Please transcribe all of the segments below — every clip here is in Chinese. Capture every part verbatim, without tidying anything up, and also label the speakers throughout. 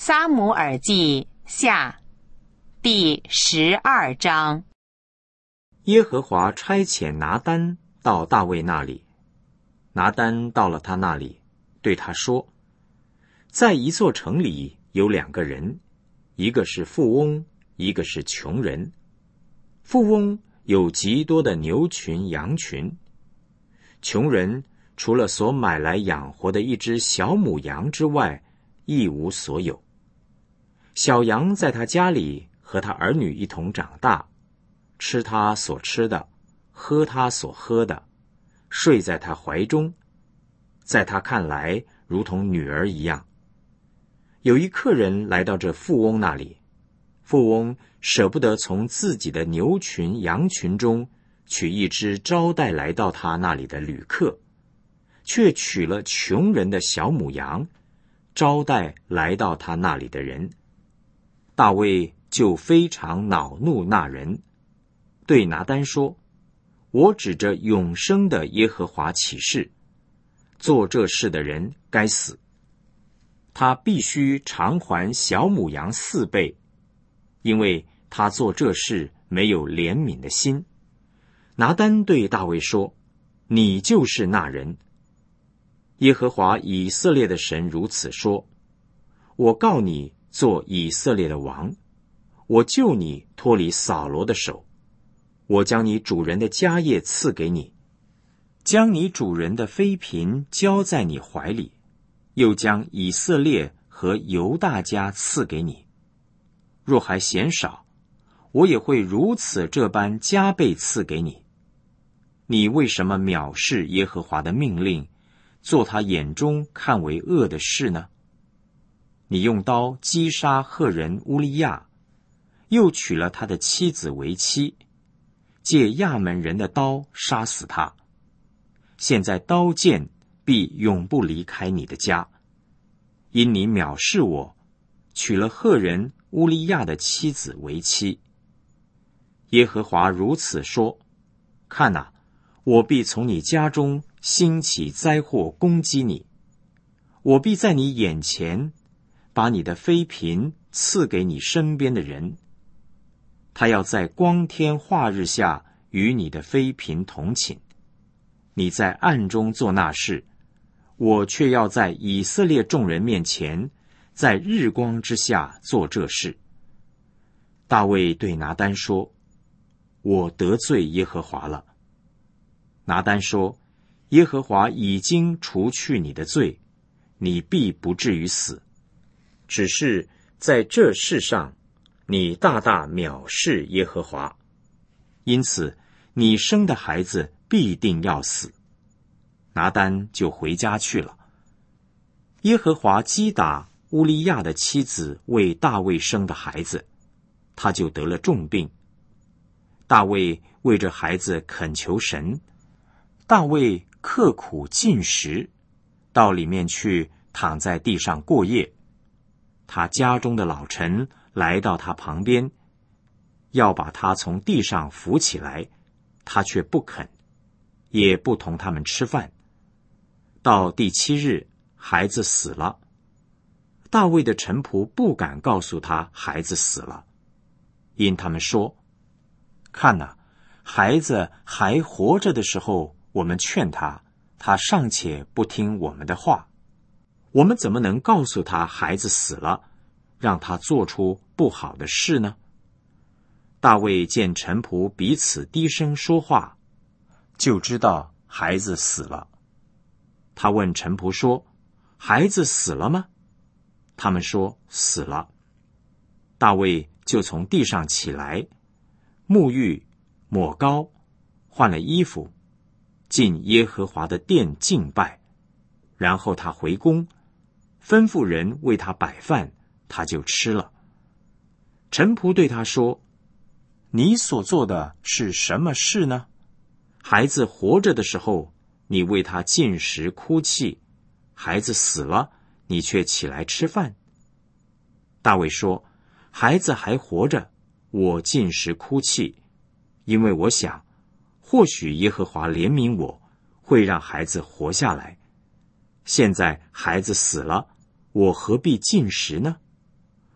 Speaker 1: 撒母耳记下第十二章。
Speaker 2: 耶和华差遣拿单到大卫那里，拿单到了他那里，对他说：在一座城里有两个人，一个是富翁，一个是穷人。富翁有极多的牛群羊群，穷人除了所买来养活的一只小母羊之外，一无所有。小羊在他家里和他儿女一同长大，吃他所吃的，喝他所喝的，睡在他怀中，在他看来如同女儿一样。有一客人来到这富翁那里，富翁舍不得从自己的牛群羊群中取一只招待来到他那里的旅客，却取了穷人的小母羊，招待来到他那里的人。大卫就非常恼怒那人，对拿单说：我指着永生的耶和华起誓，做这事的人该死，他必须偿还小母羊四倍，因为他做这事没有怜悯的心。拿单对大卫说：你就是那人。耶和华以色列的神如此说：我告你做以色列的王，我救你脱离扫罗的手，我将你主人的家业赐给你，将你主人的妃嫔交在你怀里，又将以色列和犹大家赐给你。若还嫌少，我也会如此这般加倍赐给你。你为什么藐视耶和华的命令，做他眼中看为恶的事呢？你用刀击杀赫人乌利亚，又娶了他的妻子为妻，借亚门人的刀杀死他。现在刀剑必永不离开你的家，因你藐视我，娶了赫人乌利亚的妻子为妻。耶和华如此说：看哪，我必从你家中兴起灾祸攻击你，我必在你眼前把你的妃嫔赐给你身边的人，他要在光天化日下与你的妃嫔同寝。你在暗中做那事，我却要在以色列众人面前，在日光之下做这事。大卫对拿单说：我得罪耶和华了。拿单说：耶和华已经除去你的罪，你必不至于死，只是在这事上你大大藐视耶和华，因此你生的孩子必定要死。拿单就回家去了。耶和华击打乌利亚的妻子为大卫生的孩子，他就得了重病。大卫为这孩子恳求神，大卫刻苦进食，到里面去躺在地上过夜。他家中的老臣来到他旁边，要把他从地上扶起来，他却不肯，也不同他们吃饭。到第七日，孩子死了。大卫的臣仆不敢告诉他孩子死了，因他们说：看哪，孩子还活着的时候，我们劝他，他尚且不听我们的话，我们怎么能告诉他孩子死了，让他做出不好的事呢？大卫见臣仆彼此低声说话，就知道孩子死了。他问臣仆说：孩子死了吗？他们说死了。大卫就从地上起来，沐浴，抹膏，换了衣服，进耶和华的殿敬拜。然后他回宫，吩咐人为他摆饭，他就吃了。臣仆对他说：你所做的是什么事呢？孩子活着的时候，你为他进食哭泣，孩子死了，你却起来吃饭。大卫说：孩子还活着，我进食哭泣，因为我想，或许耶和华怜悯我，会让孩子活下来。现在孩子死了，我何必进食呢？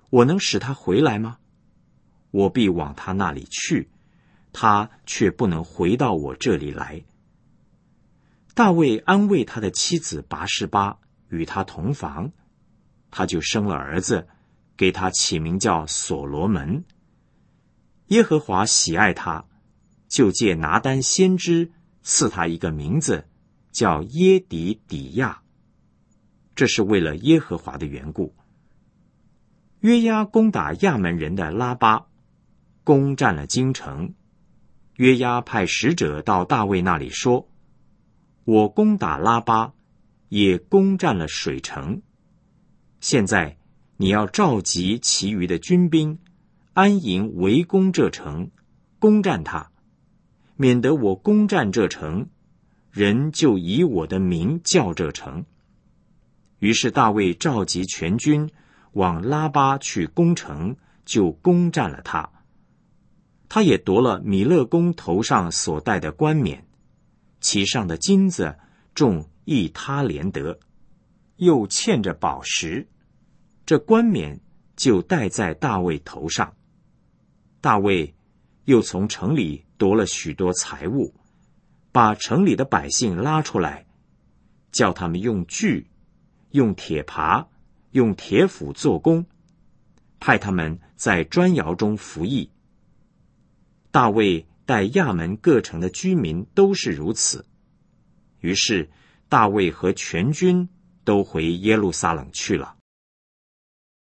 Speaker 2: 我能使他回来吗？我必往他那里去，他却不能回到我这里来。大卫安慰他的妻子拔示巴，与他同房，他就生了儿子，给他起名叫所罗门。耶和华喜爱他，就借拿单先知赐他一个名字，叫耶底底亚，这是为了耶和华的缘故。约押攻打亚门人的拉巴，攻占了京城。约押派使者到大卫那里说，我攻打拉巴，也攻占了水城。现在你要召集其余的军兵，安营围攻这城，攻占它，免得我攻占这城，人就以我的名叫这城。于是大卫召集全军往拉巴去攻城，就攻占了它。他也夺了米勒公头上所戴的冠冕，其上的金子重一他连得，又嵌着宝石，这冠冕就戴在大卫头上。大卫又从城里夺了许多财物，把城里的百姓拉出来，叫他们用锯、用铁耙、用铁斧做工，派他们在砖窑中服役。大卫待亚门各城的居民都是如此。于是大卫和全军都回耶路撒冷去了。